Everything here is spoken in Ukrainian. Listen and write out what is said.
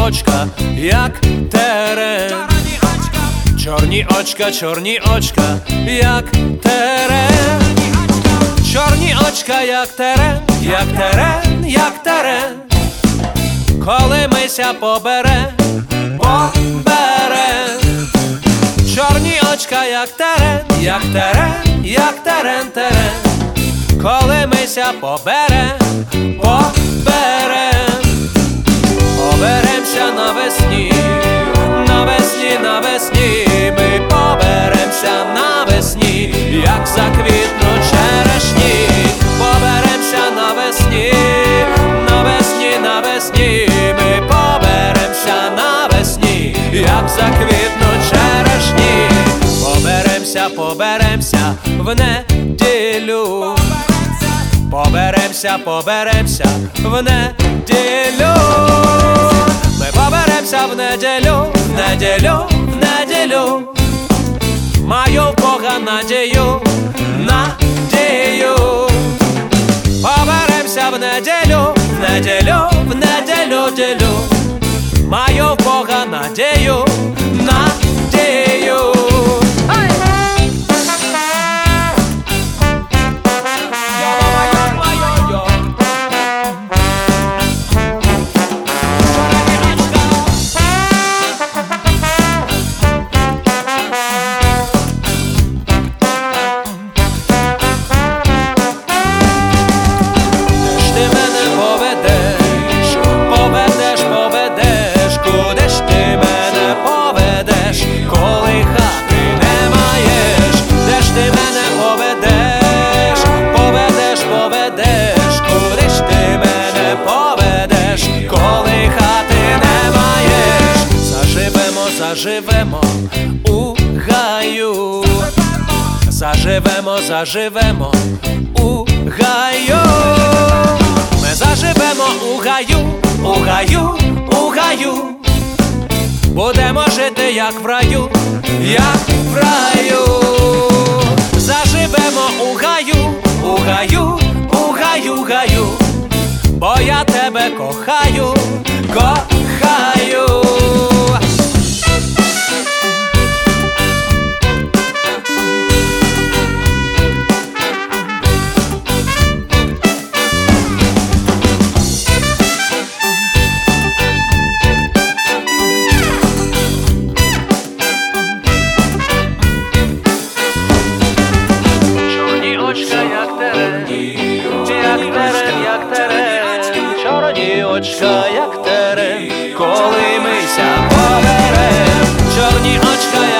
очка, як терен. Чорні очка, як терен. Чорні очка, як терен, як терен, як терен. Коли мися побере, чорні очка, як терен, як терен, як терен, терен. Коли мися побере, поберемся навесні, навесні, навесні. Ми поберемся навесні, як заквітнуть черешні. Поберемся навесні, навесні, навесні. Ми поберемся навесні, як заквітнуть черешні. Поберемся в неділю. Поберемся в неділю. Ми поберемся в неділю, в неділю. Маю в Бога надію, надію. Поберемся в неділю, в неділю. Маю в Бога надію, надію. Заживемо у гаю. Заживемо у гаю. Ми заживемо у гаю. Будемо жити, як в раю, як в раю. Заживемо у гаю. Бо я тебе кохаю. Чорні очка, як терен, коли мися поберем. Чорні очка,